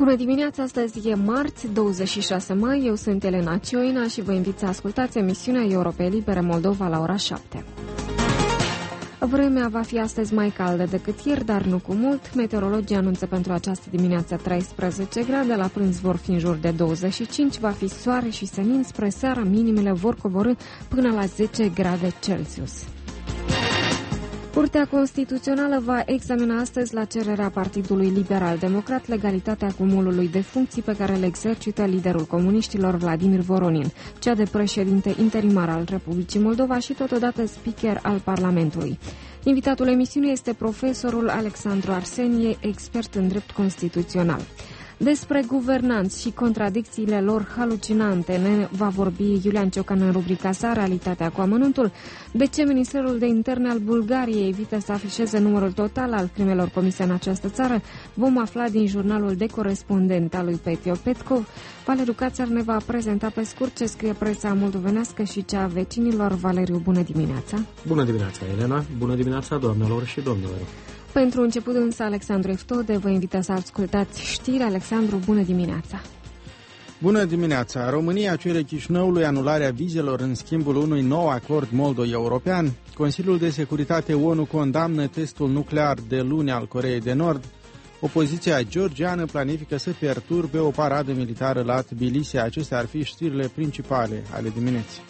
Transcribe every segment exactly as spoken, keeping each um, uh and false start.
Bună dimineața, astăzi e marți, douăzeci și șase mai, eu sunt Elena Cioina și vă invit să ascultați emisiunea Europe Libere Moldova la ora șapte. Vremea va fi astăzi mai caldă decât ieri, dar nu cu mult. Meteorologii anunță pentru această dimineață treisprezece grade, la prânz vor fi în jur de douăzeci și cinci, va fi soare și senin, spre seară minimele vor coborî până la zece grade Celsius. Curtea Constituțională va examina astăzi, la cererea Partidului Liberal-Democrat, legalitatea cumulului de funcții pe care le exercită liderul comuniștilor Vladimir Voronin, cea de președinte interimar al Republicii Moldova și totodată speaker al Parlamentului. Invitatul emisiunii este profesorul Alexandru Arsenie, expert în drept constituțional. Despre guvernanți și contradicțiile lor halucinante ne va vorbi Iulian Ciocan în rubrica sa Realitatea cu amănuntul. De ce Ministerul de Interne al Bulgariei evită să afișeze numărul total al crimelor comise în această țară? Vom afla din jurnalul de corespondent al lui Petio Petkov. Valeriu Cațar ne va prezenta pe scurt ce scrie presa moldovenească și cea a vecinilor. Valeriu, bună dimineața! Bună dimineața, Elena! Bună dimineața, doamnelor și domnilor! Pentru început însă, Alexandru Eftode vă invită să ascultați știri. Alexandru, bună dimineața! Bună dimineața! România cere Chișinăului anularea vizelor în schimbul unui nou acord moldo-european. Consiliul de Securitate O N U condamnă testul nuclear de luni al Coreei de Nord. Opoziția georgiană planifică să perturbe o paradă militară la Tbilisi. Acestea ar fi știrile principale ale dimineții.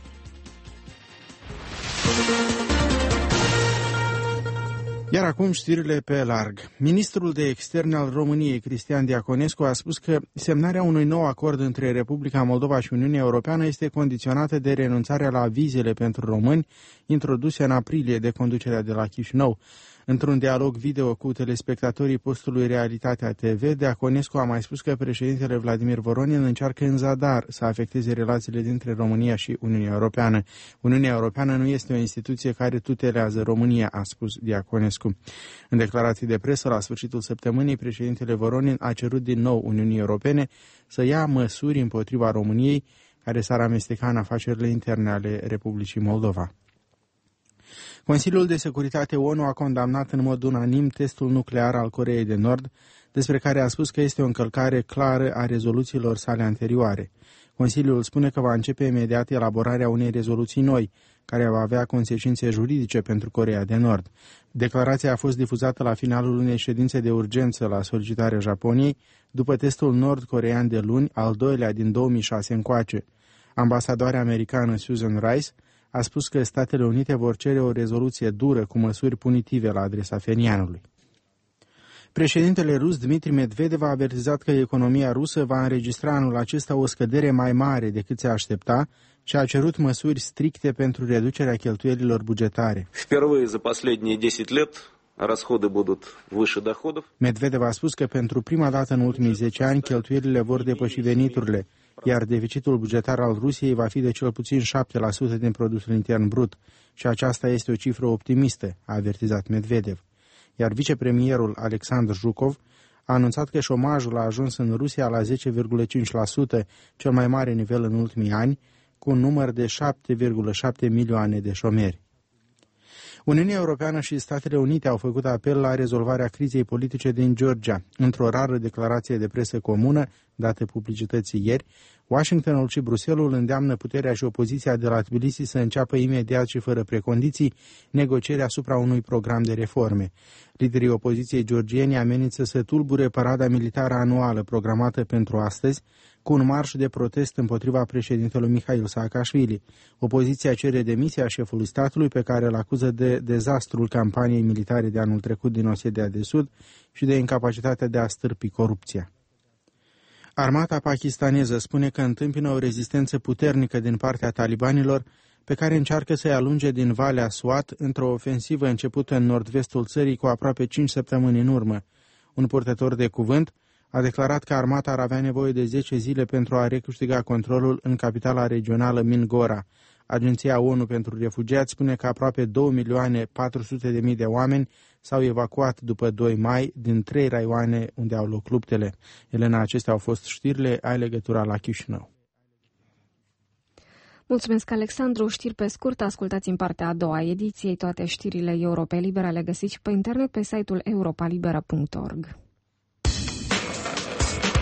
Iar acum știrile pe larg. Ministrul de Externe al României, Cristian Diaconescu, a spus că semnarea unui nou acord între Republica Moldova și Uniunea Europeană este condiționată de renunțarea la vizele pentru români introduse în aprilie de conducerea de la Chișinău. Într-un dialog video cu telespectatorii postului Realitatea T V, Diaconescu a mai spus că președintele Vladimir Voronin încearcă în zadar să afecteze relațiile dintre România și Uniunea Europeană. Uniunea Europeană nu este o instituție care tutelează România, a spus Diaconescu. În declarații de presă, la sfârșitul săptămânii, președintele Voronin a cerut din nou Uniunii Europene să ia măsuri împotriva României care s-ar amesteca în afacerile interne ale Republicii Moldova. Consiliul de Securitate O N U a condamnat în mod unanim testul nuclear al Coreei de Nord, despre care a spus că este o încălcare clară a rezoluțiilor sale anterioare. Consiliul spune că va începe imediat elaborarea unei rezoluții noi, care va avea consecințe juridice pentru Coreea de Nord. Declarația a fost difuzată la finalul unei ședințe de urgență la solicitarea Japoniei, după testul nord-coreean de luni, al doilea din două mii șase încoace. Ambasadoarea americană Susan Rice a spus că Statele Unite vor cere o rezoluție dură cu măsuri punitive la adresa Phenianului. Președintele rus Dmitri Medvedev a avertizat că economia rusă va înregistra anul acesta o scădere mai mare decât se aștepta și a cerut măsuri stricte pentru reducerea cheltuielilor bugetare. Medvedev a spus că pentru prima dată în ultimii zece ani cheltuielile vor depăși veniturile, iar deficitul bugetar al Rusiei va fi de cel puțin șapte la sută din produsul intern brut și aceasta este o cifră optimistă, a avertizat Medvedev. Iar vicepremierul Alexandru Zhukov a anunțat că șomajul a ajuns în Rusia la zece virgulă cinci la sută, cel mai mare nivel în ultimii ani, cu un număr de șapte virgulă șapte milioane de șomeri. Uniunea Europeană și Statele Unite au făcut apel la rezolvarea crizei politice din Georgia. Într-o rară declarație de presă comună, dată publicității ieri, Washingtonul și Bruselul îndeamnă puterea și opoziția de la Tbilisi să înceapă imediat și fără precondiții negocierea asupra unui program de reforme. Liderii opoziției georgieni amenință să tulbure parada militară anuală programată pentru astăzi, cu un marș de protest împotriva președintelui Mihail Saakashvili. Opoziția cere demisia șefului statului, pe care îl acuză de dezastrul campaniei militare de anul trecut din Osetia de Sud și de incapacitatea de a stârpi corupția. Armata pakistaneză spune că întâmpină o rezistență puternică din partea talibanilor, pe care încearcă să-i alunge din Valea Swat într-o ofensivă începută în nord-vestul țării cu aproape cinci săptămâni în urmă. Un purtător de cuvânt a declarat că armata ar avea nevoie de zece zile pentru a recâștiga controlul în capitala regională Mingora. Agenția O N U pentru Refugiați spune că aproape două milioane patru sute de mii de oameni s-au evacuat după doi mai din trei raioane unde au loc luptele. Elena, acestea au fost știrile, ai legătura la Chișinău. Mulțumesc, Alexandru. Știri pe scurt, ascultați în partea a doua ediției. Toate știrile Europe Libera le găsiți și pe internet pe site-ul europa libera punct org.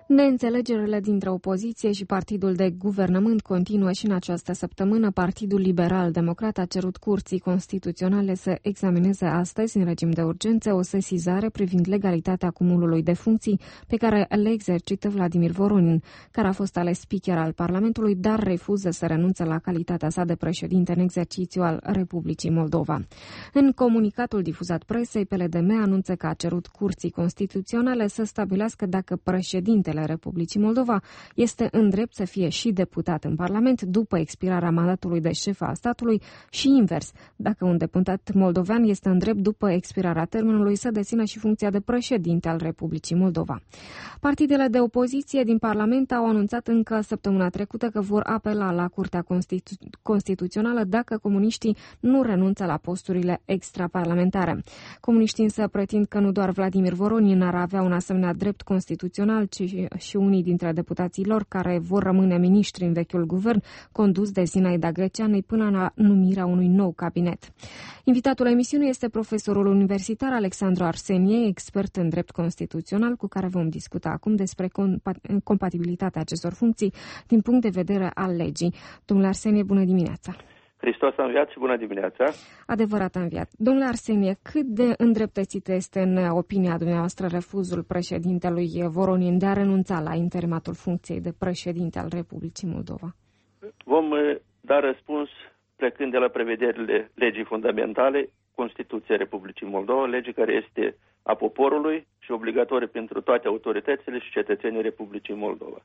Neînțelegerile dintre opoziție și partidul de guvernământ continuă și în această săptămână. Partidul Liberal-Democrat a cerut Curții Constituționale să examineze astăzi, în regim de urgență, o sesizare privind legalitatea cumulului de funcții pe care le exercită Vladimir Voronin, care a fost ales speaker al Parlamentului, dar refuză să renunțe la calitatea sa de președinte în exercițiu al Republicii Moldova. În comunicatul difuzat presei, P L D M anunță că a cerut Curții Constituționale să stabilească dacă președintele Republicii Moldova este în drept să fie și deputat în Parlament după expirarea mandatului de șef al statului și invers, dacă un deputat moldovean este în drept după expirarea termenului să dețină și funcția de președinte al Republicii Moldova. Partidele de opoziție din Parlament au anunțat încă săptămâna trecută că vor apela la Curtea Constitu- Constituțională dacă comuniștii nu renunță la posturile extraparlamentare. Comuniștii însă pretind că nu doar Vladimir Voronin ar avea un asemenea drept constituțional, ci și unii dintre deputații lor care vor rămâne miniștri în vechiul guvern condus de Zinaida Greceanei până la numirea unui nou cabinet. Invitatul emisiunii este profesorul universitar Alexandru Arsenie, expert în drept constituțional, cu care vom discuta acum despre compatibilitatea acestor funcții din punct de vedere al legii. Domnule Arsenie, bună dimineața! Hristos a înviat și bună dimineața! Adevărat a înviat. Domnule Arsenie, cât de îndreptățit este în opinia dumneavoastră refuzul președintelui Voronin de a renunța la interimatul funcției de președinte al Republicii Moldova? Vom da răspuns plecând de la prevederile legii fundamentale, Constituția Republicii Moldova, lege care este a poporului și obligatorie pentru toate autoritățile și cetățenii Republicii Moldova.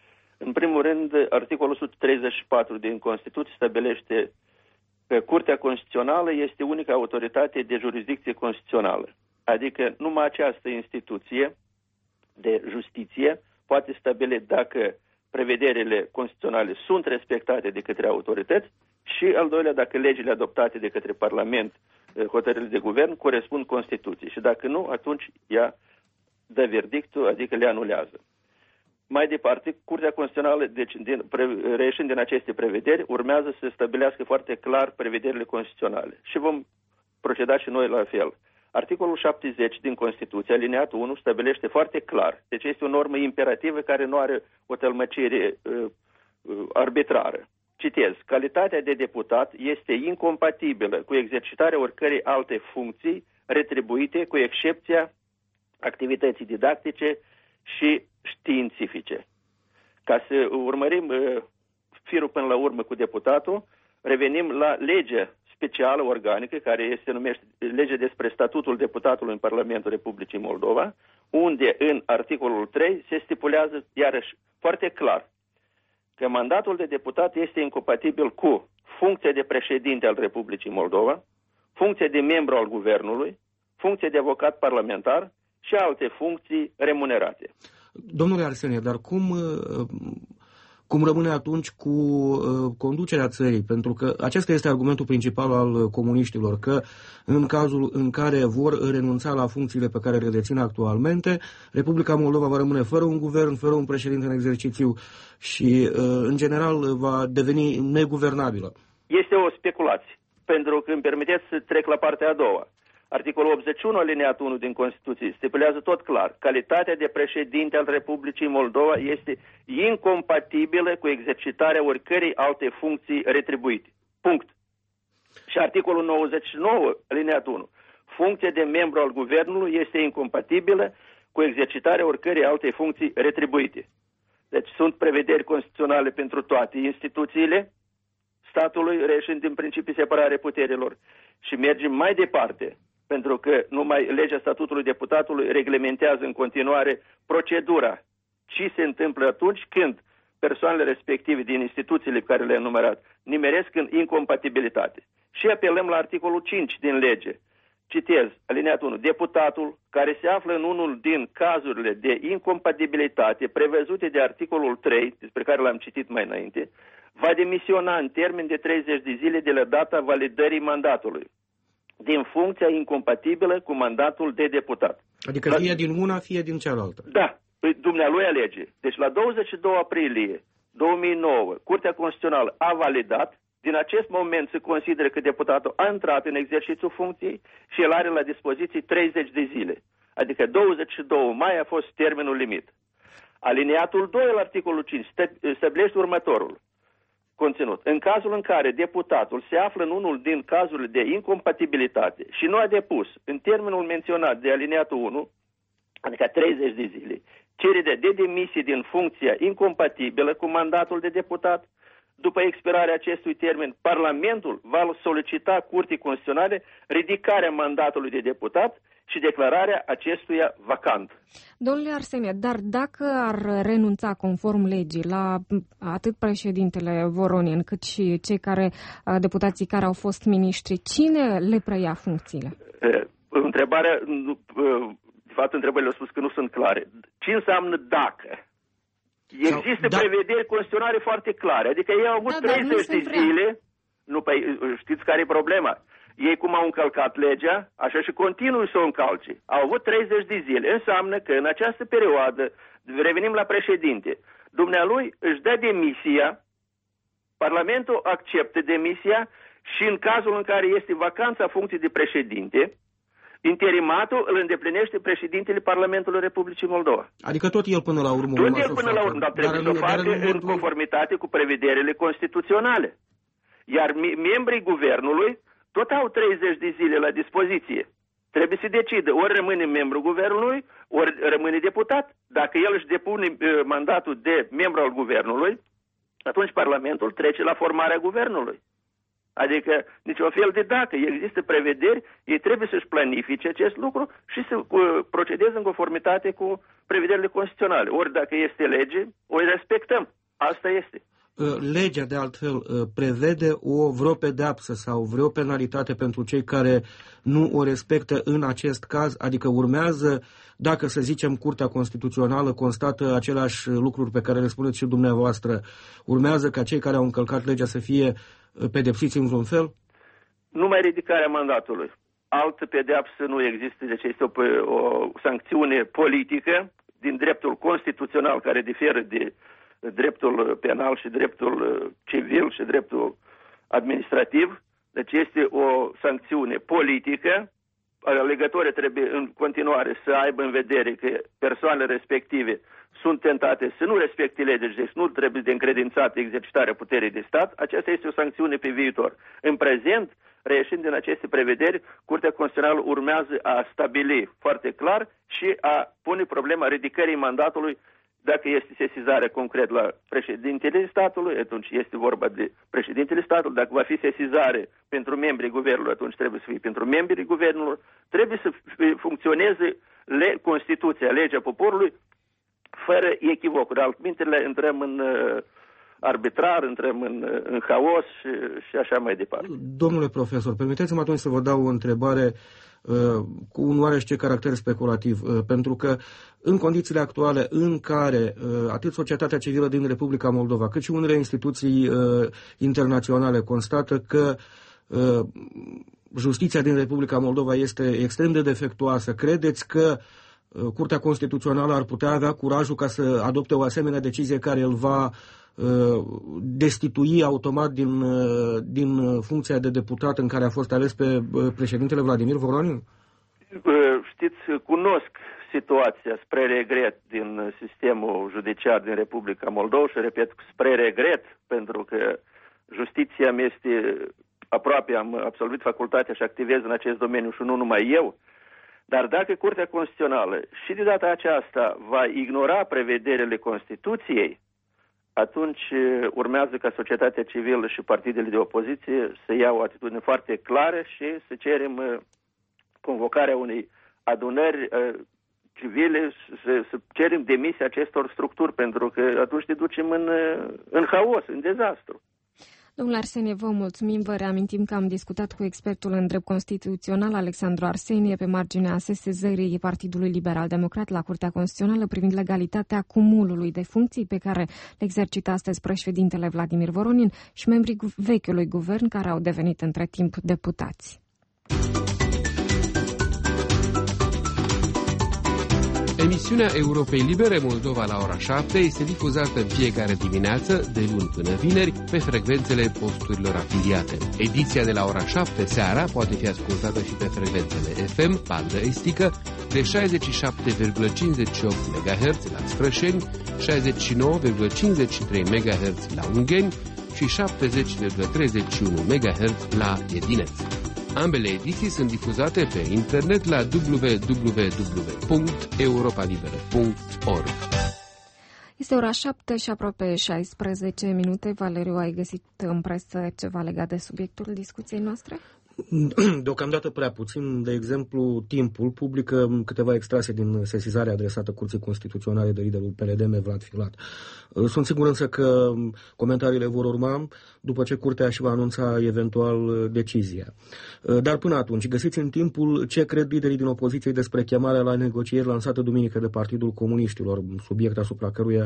În primul rând, articolul o sută treizeci și patru din Constituție stabilește că Curtea Constituțională este unica autoritate de jurisdicție constituțională. Adică numai această instituție de justiție poate stabili dacă prevederile constituționale sunt respectate de către autorități și, al doilea, dacă legile adoptate de către Parlament, hotărârile de guvern, corespund Constituției. Și dacă nu, atunci ea dă verdictul, adică le anulează. Mai departe, Curtea Constituțională, deci, din, pre, reieșind din aceste prevederi, urmează să stabilească foarte clar prevederile constituționale. Și vom proceda și noi la fel. Articolul șaptezeci din Constituție, alineatul unu, stabilește foarte clar. Deci este o normă imperativă care nu are o tălmăcire uh, uh, arbitrară. Citez, calitatea de deputat este incompatibilă cu exercitarea oricărei alte funcții retribuite, cu excepția activității didactice și științifice. Ca să urmărim uh, firul până la urmă cu deputatul, revenim la legea specială organică, care este numește legea despre statutul deputatului în Parlamentul Republicii Moldova, unde în articolul trei se stipulează iarăși foarte clar că mandatul de deputat este incompatibil cu funcția de președinte al Republicii Moldova, funcția de membru al guvernului, funcția de avocat parlamentar și alte funcții remunerate. Domnule Arsenie, dar cum, cum rămâne atunci cu conducerea țării? Pentru că acesta este argumentul principal al comuniștilor, că în cazul în care vor renunța la funcțiile pe care le dețin actualmente, Republica Moldova va rămâne fără un guvern, fără un președinte în exercițiu și, în general, va deveni neguvernabilă. Este o speculație, pentru că îmi permiteți să trec la partea a doua. Articolul optzeci și unu, alineatul unu din Constituție, stipulează tot clar. Calitatea de președinte al Republicii Moldova este incompatibilă cu exercitarea oricărei alte funcții retribuite. Punct. Și articolul nouăzeci și nouă, alineatul unu. Funcția de membru al guvernului este incompatibilă cu exercitarea oricărei alte funcții retribuite. Deci sunt prevederi constituționale pentru toate instituțiile statului, reieșind din principiul separare puterilor. Și mergem mai departe, pentru că numai legea statutului deputatului reglementează în continuare procedura. Ce se întâmplă atunci când persoanele respective din instituțiile pe care le-am enumerat nimeresc în incompatibilitate. Și apelăm la articolul cinci din lege. Citez, alineatul unu. Deputatul care se află în unul din cazurile de incompatibilitate prevăzute de articolul trei, despre care l-am citit mai înainte, va demisiona în termen de treizeci de zile de la data validării mandatului, din funcția incompatibilă cu mandatul de deputat. Adică fie la... din una, fie din cealaltă. Da, dumnealui alege. Deci la douăzeci și doi aprilie două mii nouă, Curtea Constituțională a validat. Din acest moment se consideră că deputatul a intrat în exercițiul funcției și el are la dispoziție treizeci de zile. Adică douăzeci și doi mai a fost termenul limit. Alineatul doi al articolului cinci stabilește următorul conținut. În cazul în care deputatul se află în unul din cazurile de incompatibilitate și nu a depus în termenul menționat de alineatul unu, adică treizeci de zile, cerere de demisie din funcția incompatibilă cu mandatul de deputat, după expirarea acestui termen, Parlamentul va solicita Curții Constituționale ridicarea mandatului de deputat și declararea acestuia vacant. Domnule Arsenie, dar dacă ar renunța conform legii la atât președintele Voronin cât și cei care, deputații care au fost miniștri, cine le preia funcțiile? Întrebarea, de fapt întrebările au spus că nu sunt clare. Ce înseamnă dacă? Există da. prevederi constituționale foarte clare, adică ei au avut da, treizeci de zile, nu, păi, știți care e problema? Ei cum au încălcat legea, așa și continuă să o încalce. Au avut treizeci de zile. Înseamnă că în această perioadă, revenim la președinte, dumnealui își dă demisia, Parlamentul acceptă demisia și în cazul în care este vacanța funcției de președinte, interimatul îl îndeplinește președintele Parlamentului Republicii Moldova. Adică tot el până la urmă. Tot el până la urmă, dar trebuie să o facă în conformitate cu prevederile constituționale. Iar membrii guvernului tot au treizeci de zile la dispoziție. Trebuie să decidă, ori rămâne membru guvernului, ori rămâne deputat. Dacă el își depune mandatul de membru al guvernului, atunci Parlamentul trece la formarea guvernului. Adică niciun fel de dacă există prevederi, ei trebuie să-și planifice acest lucru și să procedeze în conformitate cu prevederile constituționale. Ori dacă este lege, o respectăm. Asta este. Legea, de altfel, prevede o vreo pedeapsă sau vreo penalitate pentru cei care nu o respectă în acest caz, adică urmează, dacă să zicem Curtea Constituțională constată aceleași lucruri pe care le spuneți și dumneavoastră, urmează ca cei care au încălcat legea să fie pedepsiți în vreun fel? Numai ridicarea mandatului. Altă pedeapsă nu există, deci este o, o sancțiune politică din dreptul constituțional care diferă de dreptul penal și dreptul civil și dreptul administrativ. Deci este o sancțiune politică. Alegătorii trebuie în continuare să aibă în vedere că persoanele respective sunt tentate să nu respecte legea, deci nu trebuie de încredințat exercitarea puterii de stat. Aceasta este o sancțiune pe viitor. În prezent, reieșind din aceste prevederi, Curtea Constituțională urmează a stabili foarte clar și a pune problema ridicării mandatului. Dacă este sesizare concret la președintele statului, atunci este vorba de președintele statului. Dacă va fi sesizare pentru membrii guvernului, atunci trebuie să fie pentru membrii guvernului. Trebuie să funcționeze le, Constituția, legea poporului, fără echivocuri. Altmintele intrăm în uh, arbitrar, intrăm în, uh, în haos și, și așa mai departe. Domnule profesor, permiteți-mi atunci să vă dau o întrebare cu un oarește caracter speculativ, pentru că în condițiile actuale în care atât societatea civilă din Republica Moldova, cât și unele instituții internaționale constată că justiția din Republica Moldova este extrem de defectuoasă, credeți că Curtea Constituțională ar putea avea curajul ca să adopte o asemenea decizie care îl va destitui automat din, din funcția de deputat în care a fost ales pe președintele Vladimir Voronin? Știți, cunosc situația spre regret din sistemul judiciar din Republica Moldova și, repet, spre regret, pentru că justiția mea este aproape, am absolvit facultatea și activez în acest domeniu și nu numai eu, dar dacă Curtea Constituțională și de data aceasta va ignora prevederile Constituției, atunci urmează ca societatea civilă și partidele de opoziție să iau o atitudine foarte clară și să cerem convocarea unei adunări civile, să, să cerem demisia acestor structuri, pentru că atunci ne ducem în, în haos, în dezastru. Domnule Arsenie, vă mulțumim. Vă reamintim că am discutat cu expertul în drept constituțional, Alexandru Arsenie, pe marginea sesizării Partidului Liberal Democrat la Curtea Constituțională privind legalitatea cumulului de funcții pe care le exercită astăzi președintele Vladimir Voronin și membrii vechiului guvern care au devenit între timp deputați. Emisiunea Europei Libere Moldova la ora șapte este difuzată în fiecare dimineață, de luni până vineri, pe frecvențele posturilor afiliate. Ediția de la ora șapte seara poate fi ascultată și pe frecvențele F M, bandă estică, de șaizeci și șapte virgulă cincizeci și opt megahertz la Sfrășeni, șaizeci și nouă virgulă cincizeci și trei megahertz la Ungheni și șaptezeci virgulă treizeci și unu megahertz la Edineț. Ambele ediții sunt difuzate pe internet la w w w punct europa liberă punct org. Este ora șapte și aproape șaisprezece minute. Valeriu, ai găsit în presă ceva legat de subiectul discuției noastre? Deocamdată prea puțin. De exemplu, Timpul publică câteva extrase din sesizarea adresată Curții Constituționale de liderul P L D M, Vlad Filat. Sunt sigur însă că comentariile vor urma după ce Curtea își va anunța eventual decizia. Dar până atunci, găsiți în Timpul ce cred liderii din opoziție despre chemarea la negocieri lansată duminică de Partidul Comuniștilor, subiect asupra căruia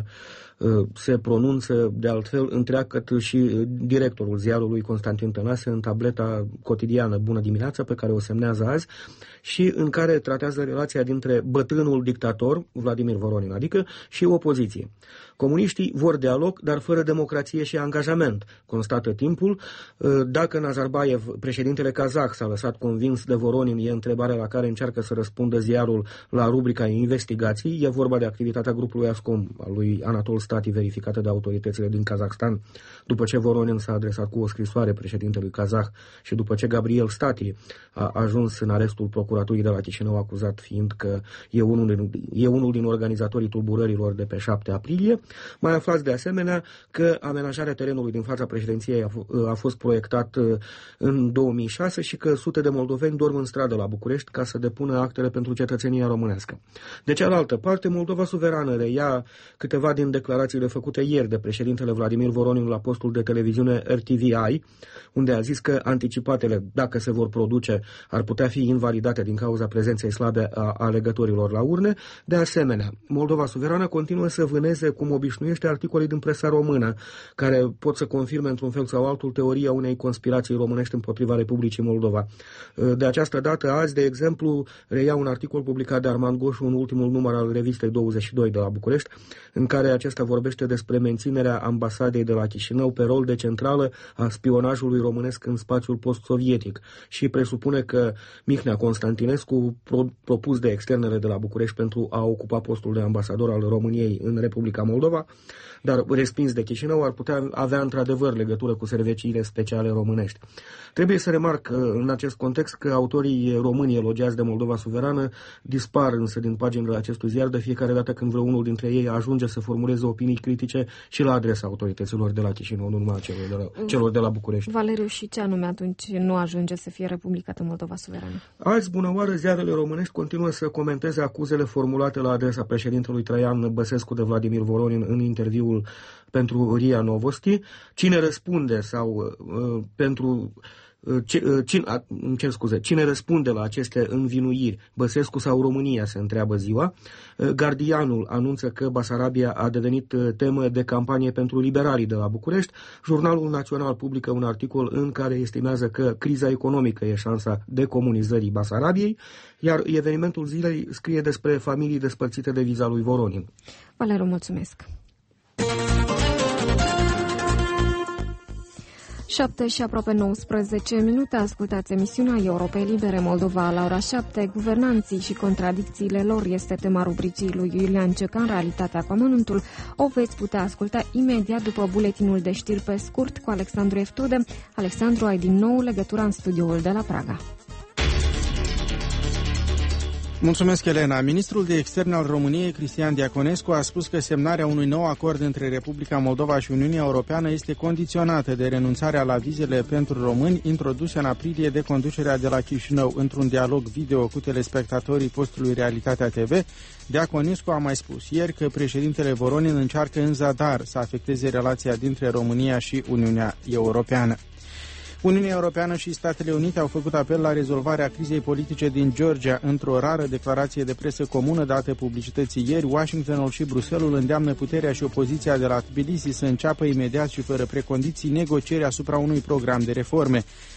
se pronunță de altfel întreagăt și directorul ziarului Constantin Tănase în tableta cotidiană Bună dimineața, pe care o semnează azi și în care tratează relația dintre bătrânul dictator, Vladimir Voronin, adică, și opoziție. Comuniștii vor dialog, dar fără democrație și angajament, constată Timpul. Dacă Nazarbayev, președintele kazah, s-a lăsat convins de Voronin, e întrebarea la care încearcă să răspundă ziarul la rubrica investigații. E vorba de activitatea grupului Ascom al lui Anatol Stati, verificată de autoritățile din Kazahstan, după ce Voronin s-a adresat cu o scrisoare președintelui kazah și după ce Gabriel Stati a ajuns în arestul procuraturii de la Chișinău, acuzat fiind că e unul din, e unul din organizatorii tulburărilor de pe șapte aprilie. Mai aflați de asemenea că amenajarea terenului din fața președinției a, a fost proiectat în două mii șase și că sute de moldoveni dorm în stradă la București ca să depună actele pentru cetățenia românească. De cealaltă parte, Moldova Suverană reia câteva din declarațiile făcute ieri de președintele Vladimir Voronin la postul de televiziune R T V I, unde a zis că anticipatele, dacă se vor produce, ar putea fi invalidate din cauza prezenței slabe a alegătorilor la urne. De asemenea, Moldova Suverană continuă să vâneze, cum obișnuiește, articole din presa română, care pot să confirme într-un fel sau altul teoria unei conspirații românești împotriva Republicii Moldova. De această dată, azi, de exemplu, reia un articol publicat de Armand Goșu în ultimul număr al revistei douăzeci și doi de la București, în care acesta vorbește despre menținerea ambasadei de la Chișinău pe rol de centrală a spionajului românesc în spațiul post-sovietic și presupune că Mihnea Constantinescu, pro- propus de externele de la București pentru a ocupa postul de ambasador al României în Republica Moldova, dar respins de Chișinău, ar putea avea într-adevăr legătură cu serviciile speciale românești. Trebuie să remarc în acest context că autorii români elogiați de Moldova Suverană dispar însă din paginile acestui ziar de fiecare dată când vreunul dintre ei ajunge să formuleze opinii critice și la adresa autorităților de la Chișinău, nu numai celor de la, celor de la București. Valeriu, și ce anume atunci nu ajunge să fie republicată Moldova Suverană? Azi, bună oară, ziarele românești continuă să comenteze acuzele formulate la adresa președintelui Traian Băsescu de Vladimir Voronin în interviul pentru R I A Novosti. Cine răspunde sau uh, pentru... Cine, îmi cer scuze, cine răspunde la aceste învinuiri, Băsescu sau România, se întreabă ziua. Gardianul anunță că Basarabia a devenit temă de campanie pentru liberalii de la București. Jurnalul Național publică un articol în care estimează că criza economică e șansa decomunizării Basarabiei, iar evenimentul zilei scrie despre familii despărțite de viza lui Voronin. Valeriu, mulțumesc! șapte și aproape nouăsprezece minute, ascultați emisiunea Europei Libere Moldova la ora șapte. Guvernanții și contradicțiile lor este tema rubricii lui Iulian Ceca în Realitatea cu Amănuntul. O veți putea asculta imediat după buletinul de știri pe scurt cu Alexandru Eftude. Alexandru, ai din nou legătura în studioul de la Praga. Mulțumesc, Elena. Ministrul de Externe al României, Cristian Diaconescu, a spus că semnarea unui nou acord între Republica Moldova și Uniunea Europeană este condiționată de renunțarea la vizele pentru români introduse în aprilie de conducerea de la Chișinău. Într-un dialog video cu telespectatorii postului Realitatea T V, Diaconescu a mai spus ieri că președintele Voronin încearcă în zadar să afecteze relația dintre România și Uniunea Europeană. Uniunea Europeană și Statele Unite au făcut apel la rezolvarea crizei politice din Georgia. Într-o rară declarație de presă comună dată publicității ieri, Washingtonul și Bruxelles îndeamnă puterea și opoziția de la Tbilisi să înceapă imediat și fără precondiții negocieri asupra unui program de reforme.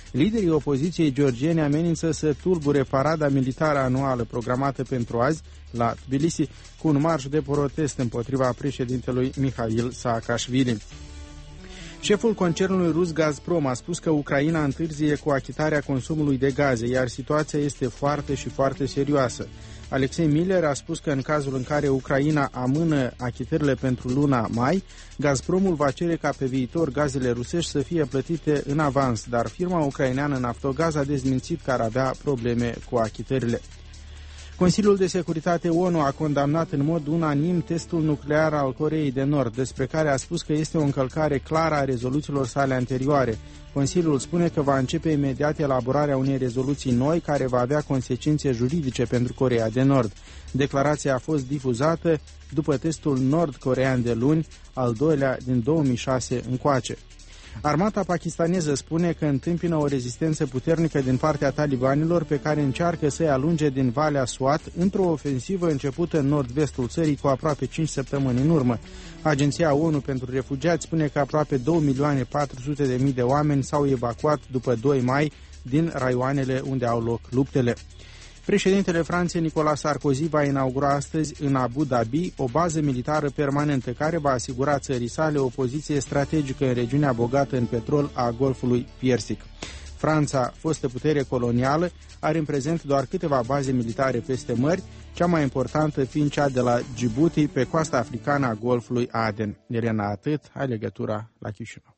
Liderii opoziției georgiene amenință să tulbure parada militară anuală programată pentru azi la Tbilisi cu un marș de protest împotriva președintelui Mihail Saakashvili. Șeful concernului rus Gazprom a spus că Ucraina întârzie cu achitarea consumului de gaze, iar situația este foarte și foarte serioasă. Alexei Miller a spus că în cazul în care Ucraina amână achitările pentru luna mai, Gazpromul va cere ca pe viitor gazele rusești să fie plătite în avans, dar firma ucraineană Naftogaz a dezmințit că ar avea probleme cu achitările. Consiliul de Securitate ONU a condamnat în mod unanim testul nuclear al Coreei de Nord, despre care a spus că este o încălcare clară a rezoluțiilor sale anterioare. Consiliul spune că va începe imediat elaborarea unei rezoluții noi care va avea consecințe juridice pentru Coreea de Nord. Declarația a fost difuzată după testul nord-corean de luni, al doilea din două mii șase încoace. Armata pakistaneză spune că întâmpină o rezistență puternică din partea talibanilor pe care încearcă să-i alunge din Valea Swat într-o ofensivă începută în nord-vestul țării cu aproape cinci săptămâni în urmă. Agenția ONU pentru Refugiați spune că aproape două milioane patru sute de mii de oameni s-au evacuat după doi mai din raioanele unde au loc luptele. Președintele Franței Nicolas Sarkozy va inaugura astăzi în Abu Dhabi o bază militară permanentă care va asigura țării sale o poziție strategică în regiunea bogată în petrol a Golfului Persic. Franța, fostă putere colonială, are în prezent doar câteva baze militare peste mări, cea mai importantă fiind cea de la Djibouti pe coasta africană a Golfului Aden. Elena, atât, ai legătura la Chișinău.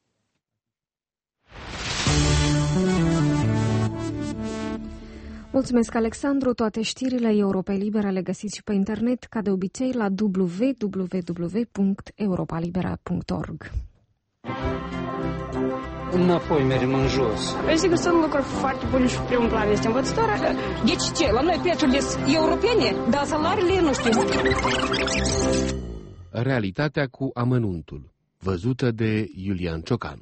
Mulțumesc, Alexandru. Toate știrile Europa Liberă le găsiți și pe internet, ca de obicei, la w w w punct europa libera punct org. Înapoi mergem în jos. Sigur, sunt lucruri foarte bune și primul plan este învățătoarea. Deci ce? La noi plățurile europene, dar salariile nu știu. Realitatea cu amănuntul, văzută de Iulian Ciocan.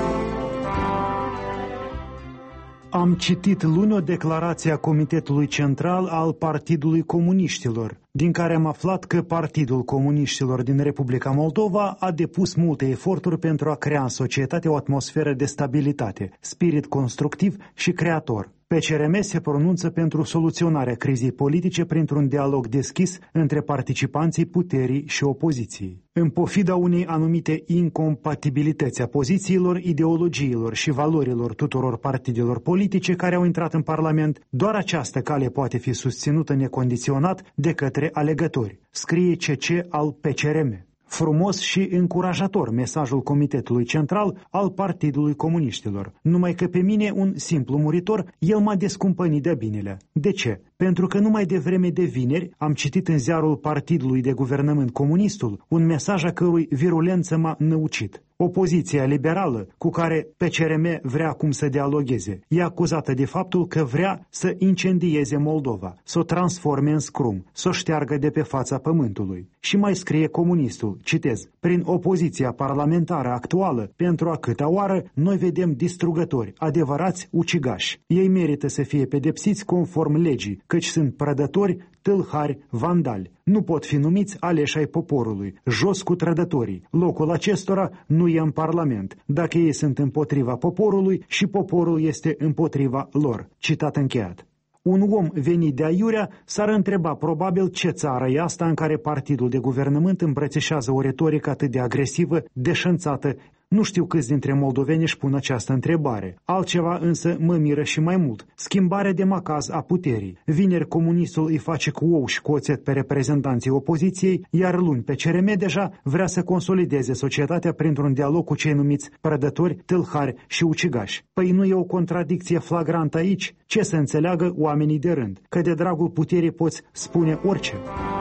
Am citit luni o declarație a Comitetului Central al Partidului Comuniștilor, din care am aflat că Partidul Comuniștilor din Republica Moldova a depus multe eforturi pentru a crea în societate o atmosferă de stabilitate, spirit constructiv și creator. P C R M se pronunță pentru soluționarea crizei politice printr-un dialog deschis între participanții puterii și opoziției. În pofida unei anumite incompatibilități a pozițiilor, ideologiilor și valorilor tuturor partidelor politice care au intrat în Parlament, doar această cale poate fi susținută necondiționat de către alegători, scrie C C al P C R M. Frumos și încurajator mesajul Comitetului Central al Partidului Comuniștilor. Numai că pe mine, un simplu muritor, el m-a descumpănit de binele. De ce? Pentru că numai de vreme de vineri am citit în ziarul Partidului de Guvernământ Comunistul un mesaj a cărui virulență m-a năucit. Opoziția liberală, cu care P C R M vrea acum să dialogheze, e acuzată de faptul că vrea să incendieze Moldova, să o transforme în scrum, să o șteargă de pe fața pământului. Și mai scrie comunistul, citez, prin opoziția parlamentară actuală, pentru a câta oară, noi vedem distrugători, adevărați ucigași. Ei merită să fie pedepsiți conform legii, căci sunt prădători, tâlhari, vandali. Nu pot fi numiți aleși ai poporului, jos cu trădătorii. Locul acestora nu e în Parlament, dacă ei sunt împotriva poporului și poporul este împotriva lor. Citat încheiat. Un om venit de aiurea s-ar întreba probabil ce țară e asta în care partidul de guvernământ îmbrățișează o retorică atât de agresivă, deșanțată. Nu știu câți dintre moldoveni își pun această întrebare. Altceva însă mă miră și mai mult. Schimbarea de macaz a puterii. Vineri comunistul îi face cu ou și cu oțet pe reprezentanții opoziției, iar luni P C R M deja vrea să consolideze societatea printr-un dialog cu cei numiți prădători, tâlhari și ucigași. Păi nu e o contradicție flagrantă aici? Ce să înțeleagă oamenii de rând? Că de dragul puterii poți spune orice.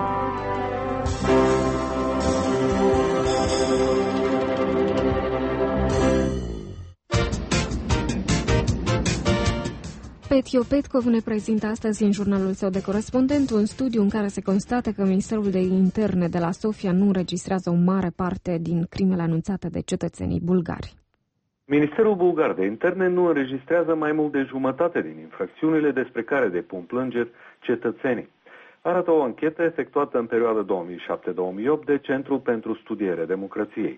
Petio Petkov ne prezintă astăzi în jurnalul său de corespondent un studiu în care se constată că Ministerul de Interne de la Sofia nu înregistrează o mare parte din crimele anunțate de cetățenii bulgari. Ministerul bulgar de Interne nu înregistrează mai mult de jumătate din infracțiunile despre care depun plângeri cetățenii. Arată o anchetă efectuată în perioada două mii șapte două mii opt de Centrul pentru Studierea Democrației.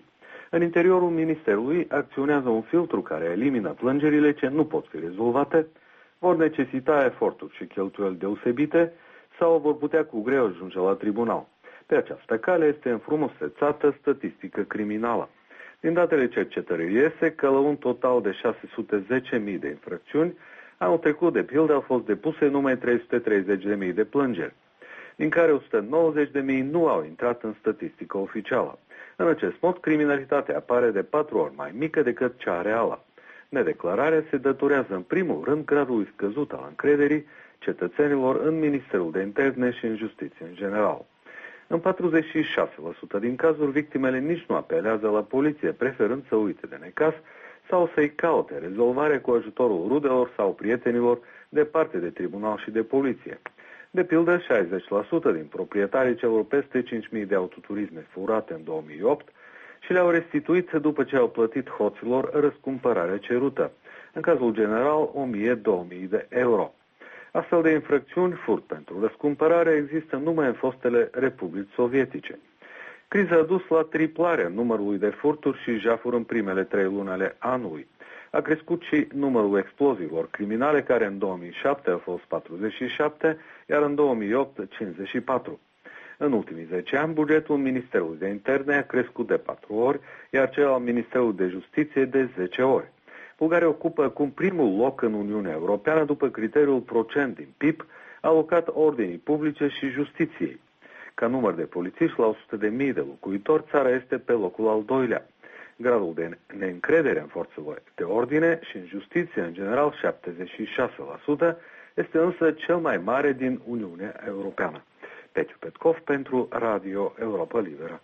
În interiorul Ministerului acționează un filtru care elimină plângerile ce nu pot fi rezolvate, vor necesita eforturi și cheltuieli deosebite sau vor putea cu greu ajunge la tribunal. Pe această cale este înfrumusețată statistică criminală. Din datele cercetării iese că la un total de șase sute zece mii de infracțiuni, anul trecut, de pildă, au fost depuse numai trei sute treizeci de mii de plângeri, din care o sută nouăzeci de mii nu au intrat în statistică oficială. În acest mod, criminalitatea apare de patru ori mai mică decât cea reală. Nedeclararea se datorează în primul rând gradului scăzut al încrederii cetățenilor în Ministerul de Interne și în justiție în general. În patruzeci și șase la sută din cazuri, victimele nici nu apelează la poliție, preferând să uite de necaz sau să-i caute rezolvare cu ajutorul rudelor sau prietenilor departe de tribunal și de poliție. De pildă, șaizeci la sută din proprietarii celor peste cinci mii de autoturisme furate în două mii opt și le-au restituit după ce au plătit hoților răscumpărarea cerută, în cazul general o mie - două mii de euro. Astfel de infracțiuni, furt pentru răscumpărare, există numai în fostele republici sovietice. Criza a dus la triplarea numărului de furturi și jafuri în primele trei luni ale anului. A crescut și numărul exploziilor criminale, care în două mii șapte a fost patruzeci și șapte, iar în două mii opt cincizeci și patru. În ultimii zece ani, bugetul Ministerului de Interne a crescut de patru ori, iar cel al Ministerului de Justiție de zece ori. Bulgaria ocupă acum primul loc în Uniunea Europeană după criteriul procent din P I B alocat ordinii publice și justiției. Ca număr de polițiști la o sută de mii de locuitori, țara este pe locul al doilea. Gradul de neîncredere în forțele de ordine și în justiție, în general șaptezeci și șase la sută, este însă cel mai mare din Uniunea Europeană. Petiu Petkov pentru Radio Europa Liberă.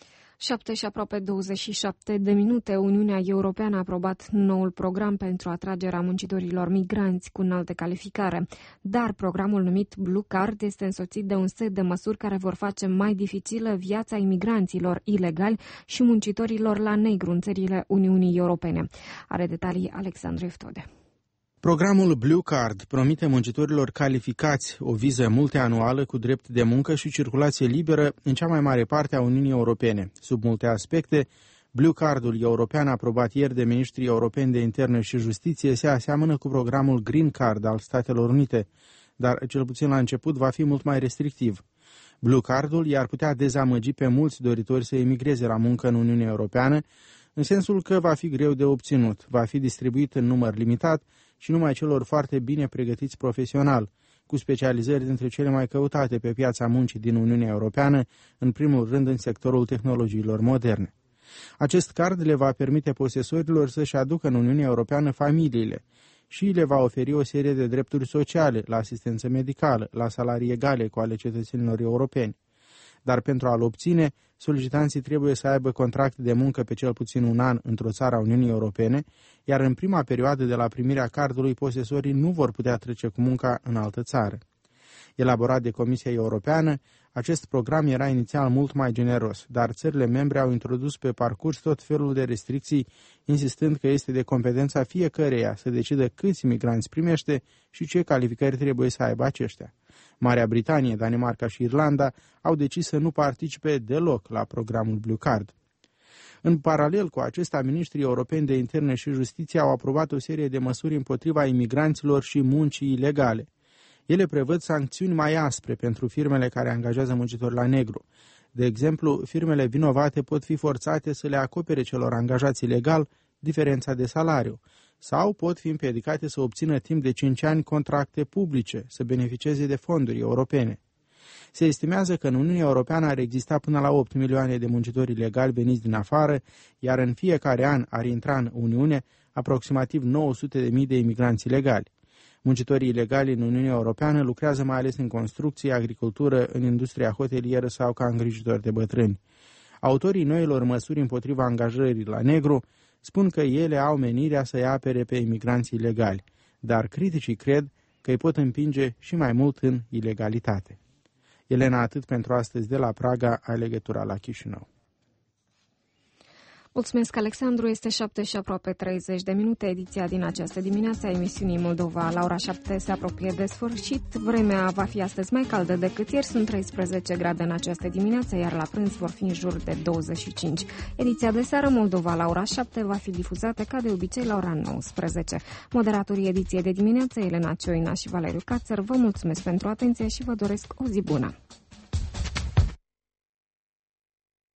șapte și aproape douăzeci și șapte de minute, Uniunea Europeană a aprobat noul program pentru atragerea muncitorilor migranți cu înaltă calificare, dar programul numit Blue Card este însoțit de un set de măsuri care vor face mai dificilă viața imigranților ilegali și muncitorilor la negru în țările Uniunii Europene. Are detalii Alexandru Eftode. Programul Blue Card promite muncitorilor calificați o viză multianuală cu drept de muncă și circulație liberă în cea mai mare parte a Uniunii Europene. Sub multe aspecte, Blue Cardul european aprobat ieri de ministrii europeni de interne și justiție se aseamănă cu programul Green Card al Statelor Unite, dar cel puțin la început va fi mult mai restrictiv. Blue Cardul i-ar putea dezamăgi pe mulți doritori să emigreze la muncă în Uniunea Europeană, în sensul că va fi greu de obținut, va fi distribuit în număr limitat și numai celor foarte bine pregătiți profesional, cu specializări dintre cele mai căutate pe piața muncii din Uniunea Europeană, în primul rând în sectorul tehnologiilor moderne. Acest card le va permite posesorilor să-și aducă în Uniunea Europeană familiile și le va oferi o serie de drepturi sociale, la asistență medicală, la salarii egale cu ale cetățenilor europeni. Dar pentru a-l obține, solicitanții trebuie să aibă contract de muncă pe cel puțin un an într-o țară a Uniunii Europene, iar în prima perioadă de la primirea cardului, posesorii nu vor putea trece cu munca în altă țară. Elaborat de Comisia Europeană, acest program era inițial mult mai generos, dar țările membre au introdus pe parcurs tot felul de restricții, insistând că este de competența fiecăreia să decidă câți migranți primește și ce calificări trebuie să aibă aceștia. Marea Britanie, Danemarca și Irlanda au decis să nu participe deloc la programul Blue Card. În paralel cu acesta, ministrii europeni de interne și justiție au aprobat o serie de măsuri împotriva imigranților și muncii ilegale. Ele prevăd sancțiuni mai aspre pentru firmele care angajează muncitori la negru. De exemplu, firmele vinovate pot fi forțate să le acopere celor angajați ilegal diferența de salariu sau pot fi împiedicate să obțină timp de cinci ani contracte publice, să beneficieze de fonduri europene. Se estimează că în Uniunea Europeană ar exista până la opt milioane de muncitori ilegali veniți din afară, iar în fiecare an ar intra în Uniune aproximativ nouă sute de mii de imigranți ilegali. Muncitorii ilegali în Uniunea Europeană lucrează mai ales în construcție, agricultură, în industria hotelieră sau ca îngrijitori de bătrâni. Autorii noilor măsuri împotriva angajării la negru spun că ele au menirea să-i apere pe imigranții ilegali, dar criticii cred că îi pot împinge și mai mult în ilegalitate. Elena, atât pentru astăzi de la Praga, ai legătura la Chișinău. Mulțumesc, Alexandru. Este șapte și aproape treizeci de minute. Ediția din această dimineață a emisiunii Moldova la ora șapte se apropie de sfârșit. Vremea va fi astăzi mai caldă decât ieri. Sunt treisprezece grade în această dimineață, iar la prânz vor fi în jur de douăzeci și cinci. Ediția de seară Moldova la ora șapte va fi difuzată ca de obicei la ora nouăsprezece. Moderatorii ediției de dimineață, Elena Cioina și Valeriu Cațăr, vă mulțumesc pentru atenție și vă doresc o zi bună.